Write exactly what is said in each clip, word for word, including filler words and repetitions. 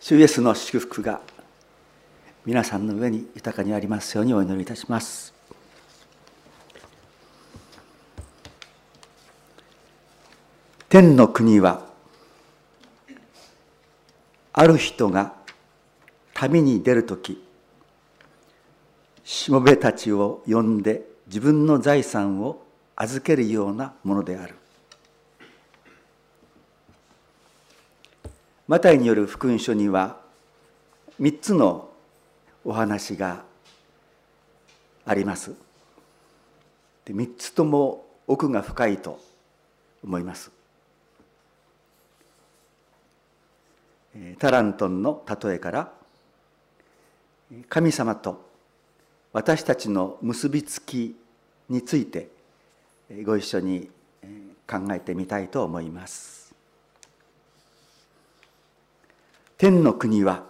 主イエスの祝福が皆さんの上に豊かにありますようにお祈りいたします。天の国は、ある人が旅に出るとき、しもべたちを呼んで自分の財産を預けるようなものである。マタイによる福音書にはみっつのお話があります。でみっつとも奥が深いと思います。タラントンの例えから、神様と私たちの結びつきについてご一緒に考えてみたいと思います。天の国は、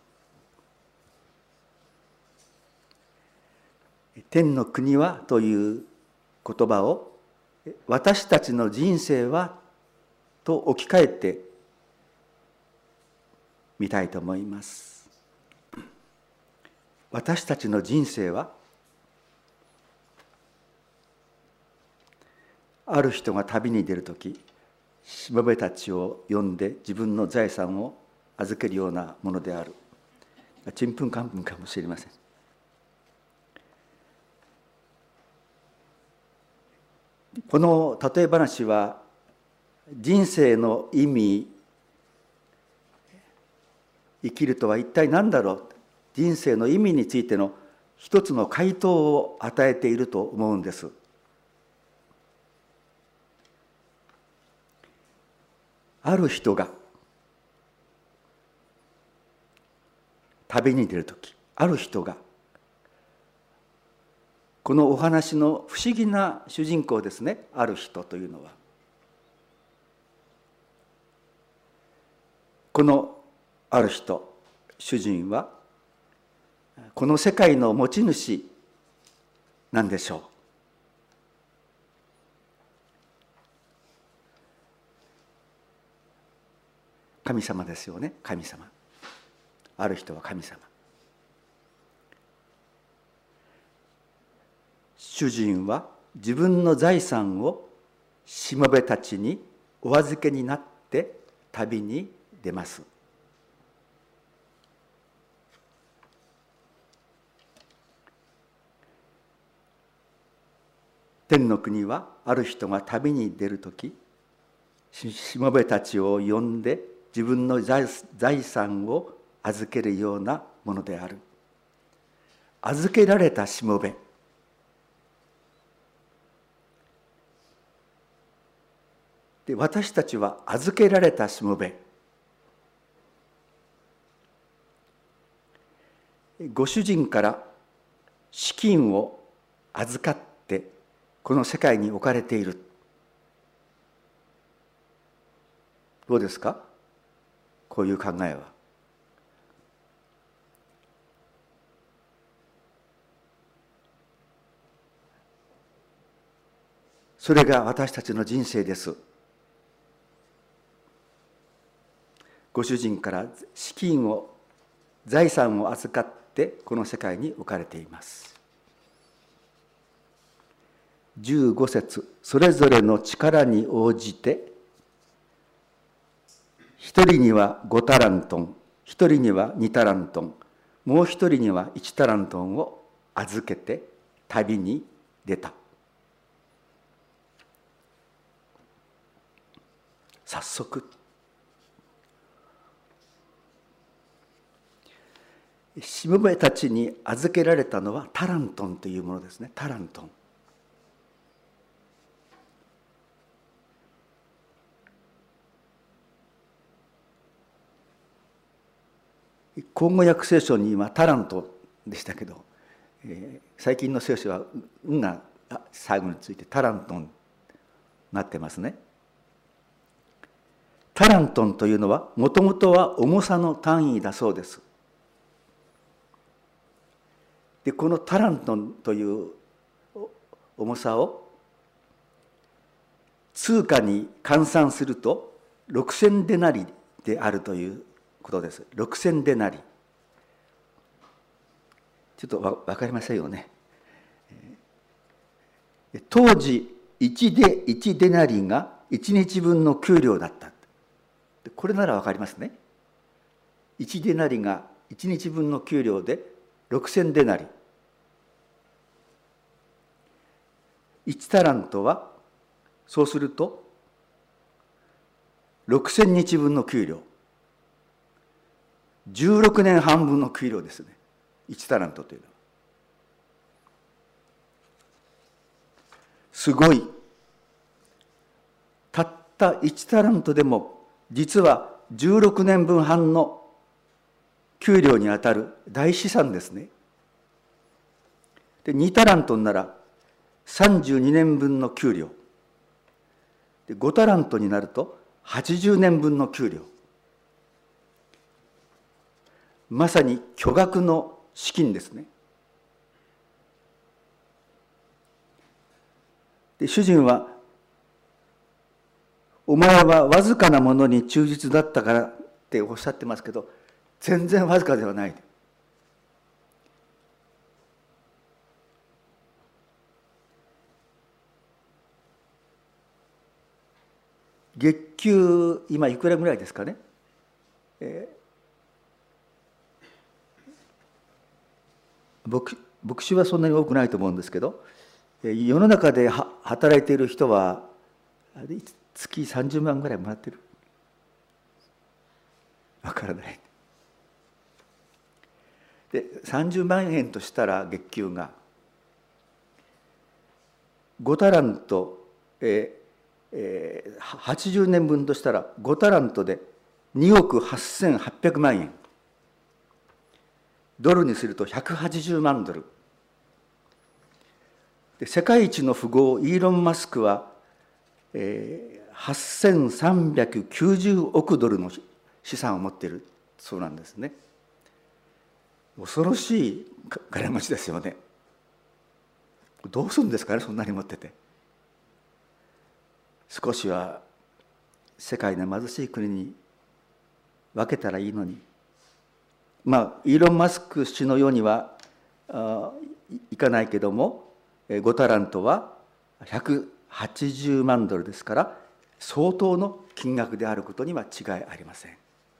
天の国はという言葉を私たちの人生はと置き換えてみたいと思います。私たちの人生は、ある人が旅に出るとき、しもべたちを呼んで自分の財産を預けるようなものである。ちんぷんかんぷんかもしれません。この例え話は、人生の意味、生きるとは一体何だろう、人生の意味についての一つの回答を与えていると思うんです。ある人が旅に出るとき、ある人が、このお話の不思議な主人公ですね、ある人というのは。このある人、主人は、この世界の持ち主なんでしょう。神様ですよね、神様。ある人は神様。主人は自分の財産をしもべたちにお預けになって旅に出ます。天の国は、ある人が旅に出るとき、しもべたちを呼んで自分の財産を預けるようなものである。預けられたしもべ。で、私たちは預けられたしもべ。ご主人から資金を預かってこの世界に置かれている。どうですか？こういう考えは。それが私たちの人生です。ご主人から資金を、財産を預かってこの世界に置かれています。じゅうご節、それぞれの力に応じて、一人にはごタラントン、一人にはにタラントン、もう一人にはいちタラントンを預けて旅に出た。早速、しもべたちに預けられたのはタラントンというものですね。タラントン。口語訳聖書にはタラントでしたけど、えー、最近の聖書は「ん」が最後についてタラントンになってますね。タラントンというのはもともとは重さの単位だそうです。で、このタラントンという重さを通貨に換算するとろくせんデナリであるということです。ろくせんデナリ。ちょっとわ分かりませんよね。当時1デ、いちデナリがいちにちぶんの給料だった。これなら分かりますね。いちデナリがいちにちぶんの給料でろくせんデナリ。いちタラントはそうするとろくせんにちぶんの給料。じゅうろくねんはんぶんの給料ですね。いちタラントというのは。すごい。たったいちタラントでも実はじゅうろくねんぶんはんの給料にあたる大資産ですね。でにタラントならさんじゅうにねんぶんの給料。でごタラントになるとはちじゅうねんぶんの給料。まさに巨額の資金ですね。で主人はお前はわずかなものに忠実だったからっておっしゃってますけど、全然わずかではない。月給今いくらぐらいですかね。えー、牧牧師はそんなに多くないと思うんですけど、世の中では働いている人は月さんじゅうまんぐらいもらってる。わからない。でさんじゅうまんえんとしたら月給がごタラント、えーえー、はちじゅうねんぶんとしたらごタラントでにおくはっせんはっぴゃくまんえん。ドルにするとひゃくはちじゅうまんドル。で世界一の富豪イーロン・マスクは、えー、はっせんさんびゃくきゅうじゅうおくドルの資産を持っているそうなんですね。恐ろしい金持ちですよね。どうするんですかね、そんなに持ってて。少しは世界の貧しい国に分けたらいいのに。まあイーロン・マスク氏のようにはいかないけども、ごタラントはひゃくはちじゅうまんドルですから相当の金額であることには違いありません。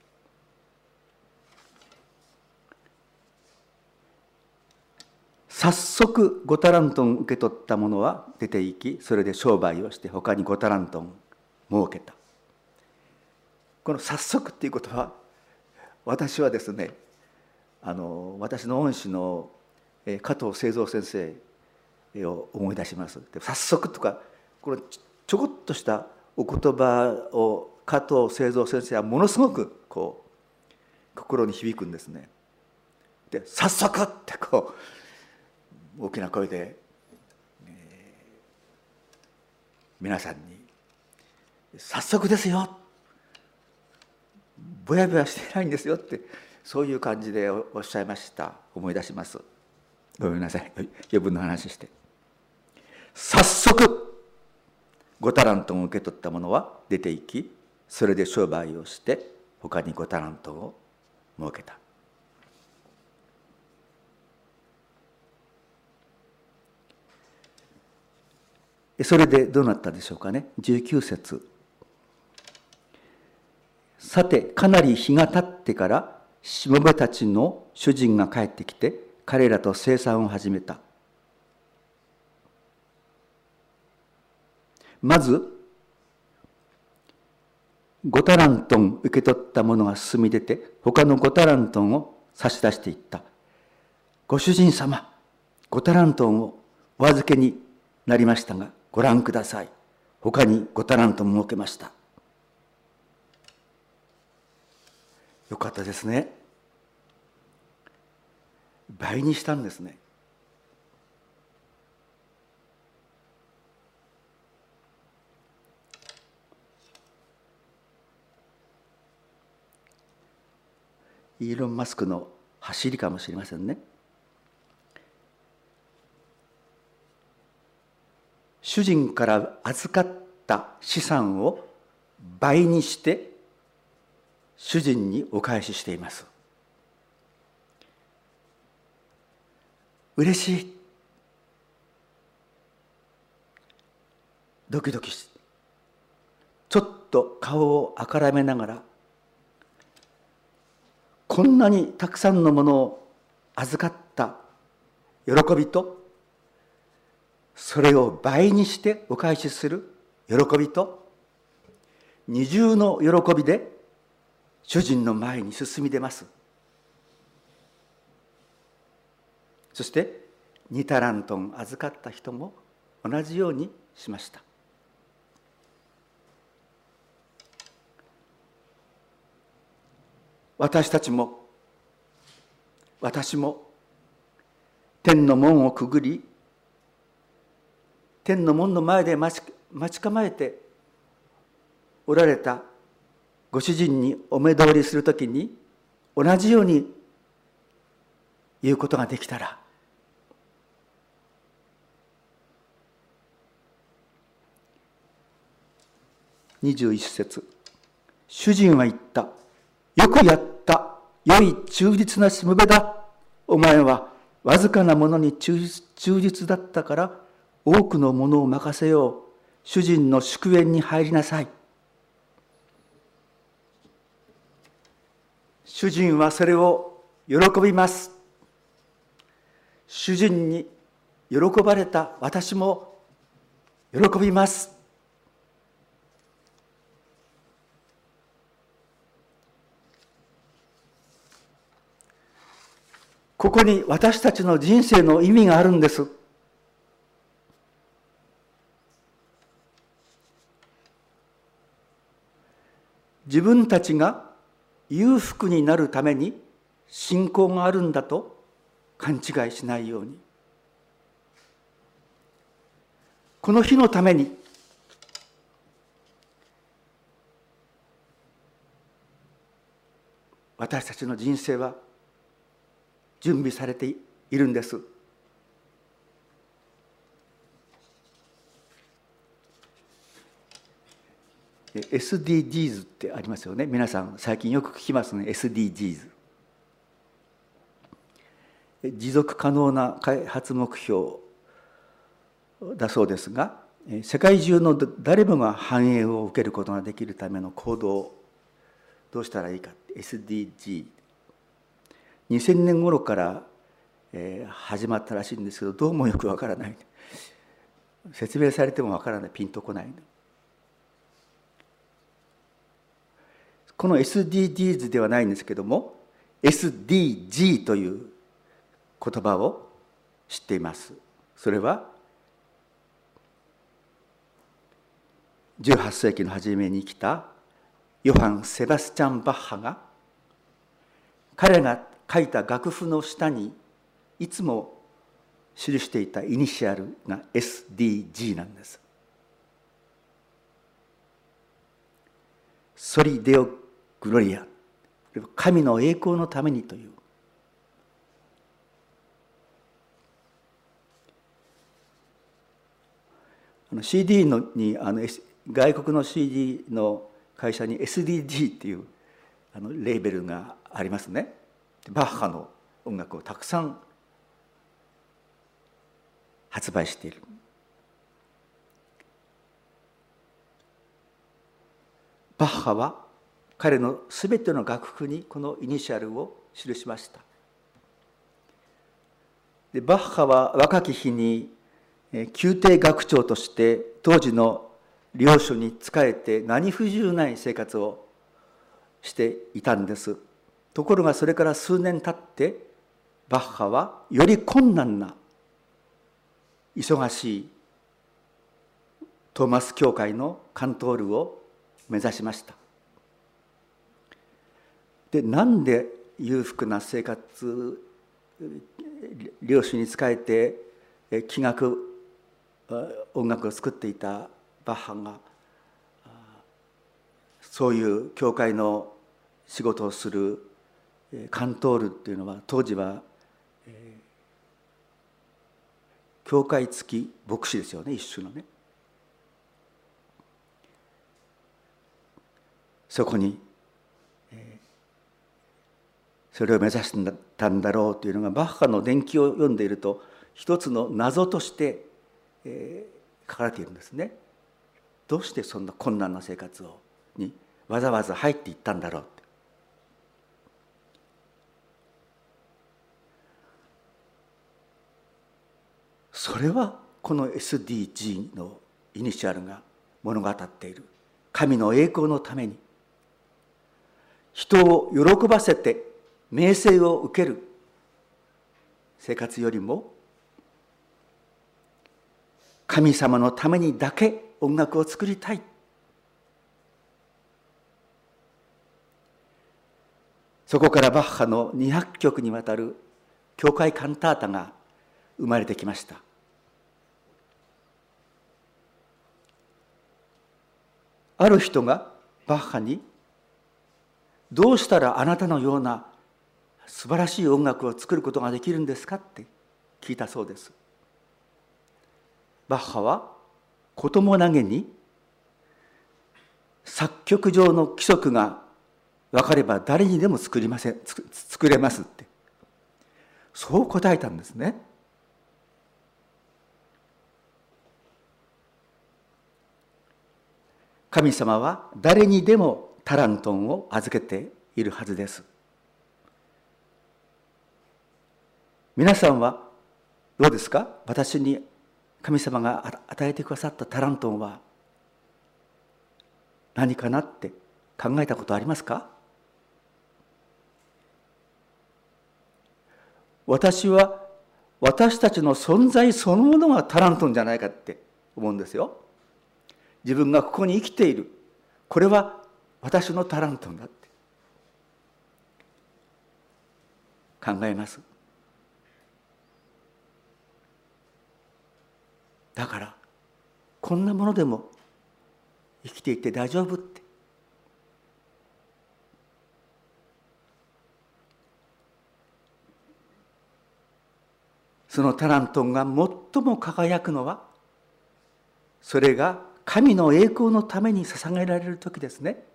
早速ごタラントン受け取った者は出て行き、それで商売をして他にごタラントン儲けた。この早速っていうことは、私はですね、あの私の恩師の加藤清三先生を思い出します。で早速とか、このちょこっとしたお言葉を加藤清三先生はものすごくこう心に響くんですね。で早速ってこう大きな声で、えー、皆さんに「早速ですよ、ぼやぼやしてないんですよ」ってそういう感じでおっしゃいました。思い出します。ごめんなさい、余分な話して。早速ごタラントンを受け取った者は出て行き、それで商売をして他にごタラントンを儲けた。それでどうなったでしょうかね。じゅうきゅう節。さてかなり日が経ってからしもべたちの主人が帰ってきて彼らと生産を始めた。まずごタラントン受け取った者が進み出て他のごタラントンを差し出していった。ご主人様、ごタラントンをお預けになりましたがご覧ください。他にごタラントン儲けました。よかったですね。倍にしたんですね。イーロン・マスクの走りかもしれませんね。主人から預かった資産を倍にして主人にお返ししています。嬉しい、ドキドキし、ちょっと顔をあからめながら、こんなにたくさんのものを預かった喜びと、それを倍にしてお返しする喜びと、二重の喜びで主人の前に進み出ます。そして二タラントン預かった人も同じようにしました。私たちも、私も天の門をくぐり、天の門の前で待ち、待ち構えておられたご主人にお目通りするときに、同じように言うことができたら、にじゅういち節、主人は言った。よくやった。良い忠実なしもべだ。お前はわずかなものに忠実だったから、多くのものを任せよう。主人の祝宴に入りなさい。主人はそれを喜びます。主人に喜ばれた私も喜びます。ここに私たちの人生の意味があるんです。自分たちが裕福になるために信仰があるんだと勘違いしないように。この日のために私たちの人生は準備されているんです。エスディージーズ ってありますよね。皆さん最近よく聞きますね。 エスディージーズ、持続可能な開発目標だそうですが、世界中の誰もが繁栄を受けることができるための行動、どうしたらいいか。 エスディージー、にせんねん頃から始まったらしいんですけど、どうもよくわからない。説明されてもわからない、ピンとこない。この エスディージーズ ではないんですけども、 エスディージー という言葉を知っています。それはじゅうはっ世紀の初めに生きたヨハン・セバスチャン・バッハが、彼が書いた楽譜の下にいつも記していたイニシャルが エスディージー なんです。ソリデオ・グロリア、神の栄光のためにという。あの シーディー のにあの外国の シーディー の会社に エスディージー っていうあのレーベルがありますね。バッハの音楽をたくさん発売している。バッハは彼のすべての楽譜にこのイニシャルを記しました。でバッハは若き日に宮廷楽長として当時の領主に仕えて何不自由ない生活をしていたんです。ところがそれから数年経ってバッハはより困難な忙しいトーマス教会のカントールを目指しました。で、なんで裕福な生活、領主に仕えて器楽音楽を作っていたバッハがそういう教会の仕事をするカントールっていうのは、当時は教会付き牧師ですよね、一種のね。そこにそれを目指したんだろうというのがバッハの伝記を読んでいると一つの謎として、えー、書かれているんですね。どうしてそんな困難な生活をにわざわざ入っていったんだろうって。それはこの エスディージー のイニシャルが物語っている神の栄光のために人を喜ばせて名声を受ける生活よりも神様のためにだけ音楽を作りたい、そこからバッハのにひゃくきょくにわたる教会カンタータが生まれてきました。ある人がバッハにどうしたらあなたのような素晴らしい音楽を作ることができるんですかって聞いたそうです。バッハは子供なげに作曲上の規則が分かれば誰にでも作りません作れますってそう答えたんですね。神様は誰にでもタラントンを預けているはずです。皆さんはどうですか？私に神様が与えてくださったタラントンは何かなって考えたことありますか？私は私たちの存在そのものがタラントンじゃないかって思うんですよ。自分がここに生きている、これは私のタラントンだって考えます。だからこんなものでも生きていて大丈夫って、そのタラントンが最も輝くのはそれが神の栄光のために捧げられる時ですね。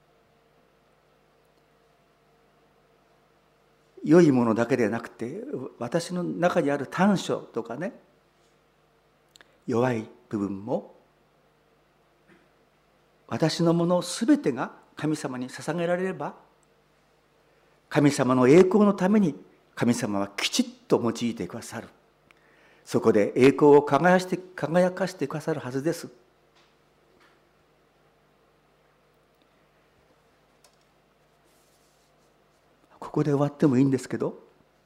良いものだけでなくて私の中にある短所とかね、弱い部分も私のものすべてが神様に捧げられれば、神様の栄光のために神様はきちっと用いてくださる。そこで栄光を輝して輝かせてくださるはずです。ここで終わってもいいんですけど、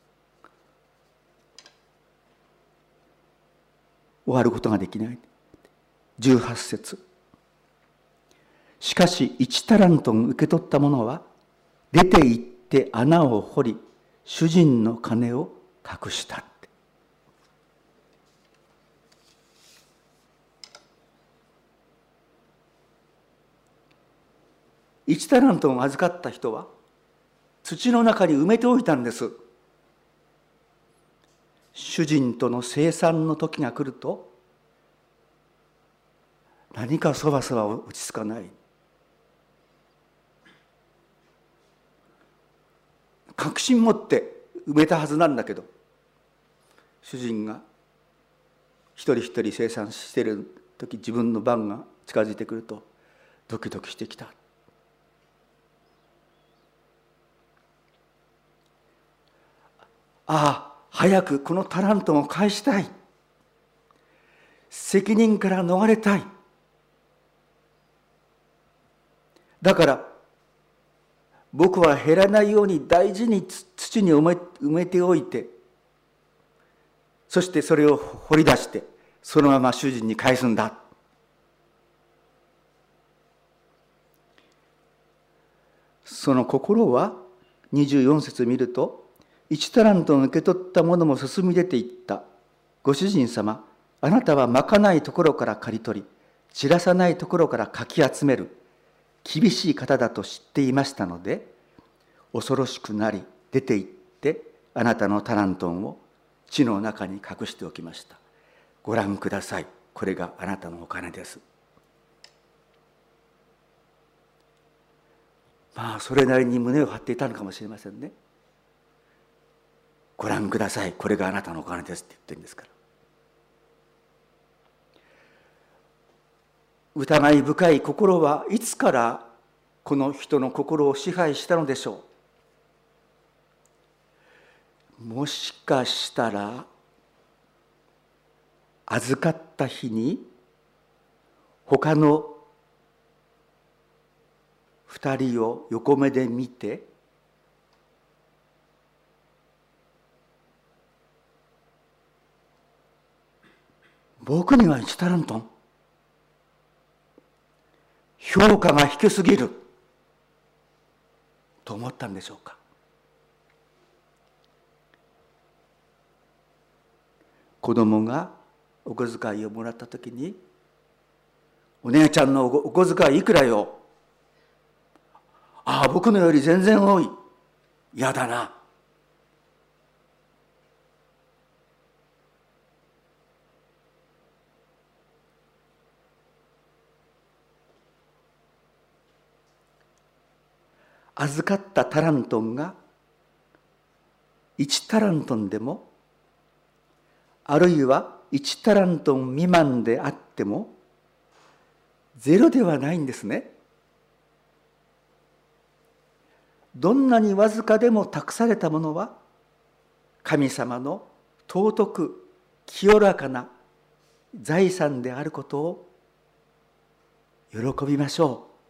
終わることができない。じゅうはち節。しかし一タラントン受け取った者は出て行って穴を掘り主人の金を隠した。一タラントンを預かった人は土の中に埋めておいたんです。主人との清算の時が来ると何かそわそわ落ち着かない。確信持って埋めたはずなんだけど、主人が一人一人清算している時、自分の番が近づいてくるとドキドキしてきた。ああ、早くこのタラントンを返したい。責任から逃れたい。だから僕は減らないように大事に土に埋め、埋めておいて、そしてそれを掘り出してそのまま主人に返すんだ。その心はにじゅうよん節見ると、一タラントンを受け取った者も進み出ていった。ご主人様、あなたはまかないところから刈り取り、散らさないところからかき集める厳しい方だと知っていましたので、恐ろしくなり出て行ってあなたのタラントンを地の中に隠しておきました。ご覧ください。これがあなたのお金です。まあそれなりに胸を張っていたのかもしれませんね。 ご覧ください、これがあなたのお金ですって言ってるんですから。疑い深い心はいつからこの人の心を支配したのでしょう。もしかしたら預かった日に他の二人を横目で見て、僕にはいちタラントン、評価が低すぎると思ったんでしょうか。子供がお小遣いをもらったときに、お姉ちゃんのお小遣いいくらよ。ああ、僕のより全然多い。嫌だな。預かったタラントンがいちタラントンでも、あるいはいちタラントン未満であってもゼロではないんですね。どんなにわずかでも託されたものは神様の尊く清らかな財産であることを喜びましょう。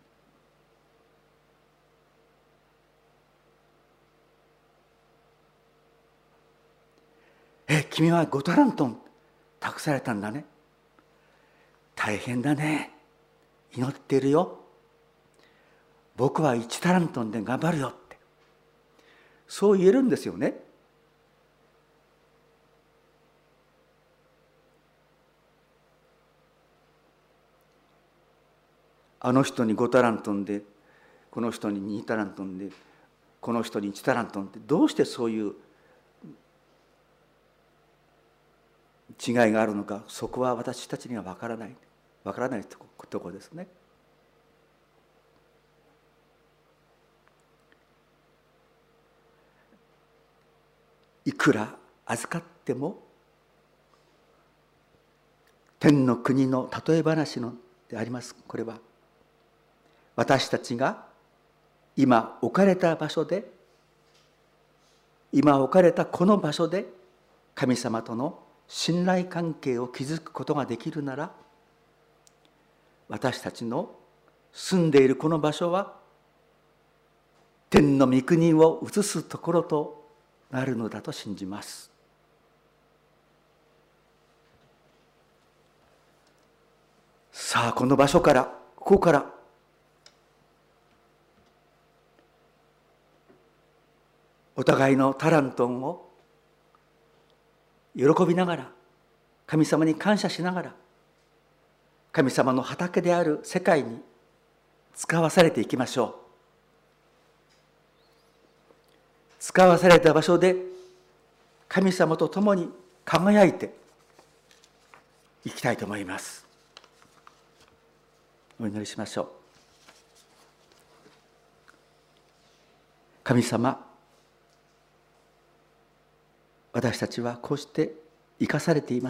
え、君はごタラントン託されたんだね。大変だね。祈っているよ。僕はいちタラントンで頑張るよって。そう言えるんですよね。あの人にごタラントンで、この人ににタラントンで、この人にいちタラントンって、どうしてそういう違いがあるのか、そこは私たちには分からない、分からないところですね。いくら預かっても、天の国の例え話のであります。これは私たちが今置かれた場所で、今置かれたこの場所で神様との信頼関係を築くことができるなら、私たちの住んでいるこの場所は天の御国を移すところとなるのだと信じます。さあ、この場所から、ここからお互いのタラントンを喜びながら、神様に感謝しながら、神様の畑である世界に使わされていきましょう。使わされた場所で神様と共に輝いていきたいと思います。お祈りしましょう。神様、私たちはこうして生かされています。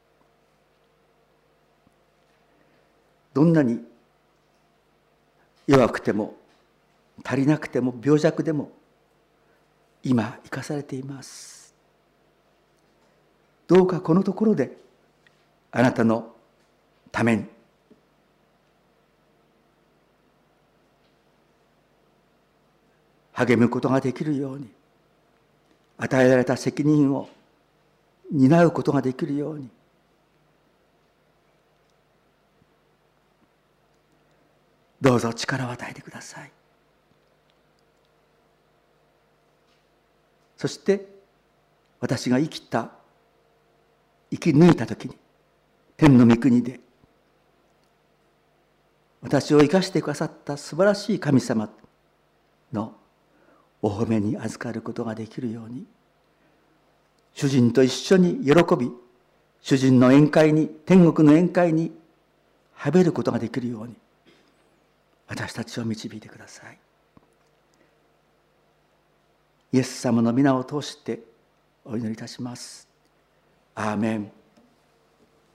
どんなに弱くても足りなくても病弱でも今生かされています。どうかこのところであなたのために励むことができるように、与えられた責任を担うことができるように、どうぞ力を与えてください。そして私が生きた生き抜いたときに、天の御国で私を生かしてくださった素晴らしい神様のお褒めに預かることができるように、主人と一緒に喜び、主人の宴会に、天国の宴会にはべることができるように、私たちを導いてください。イエス様の皆を通してお祈りいたします。アーメン。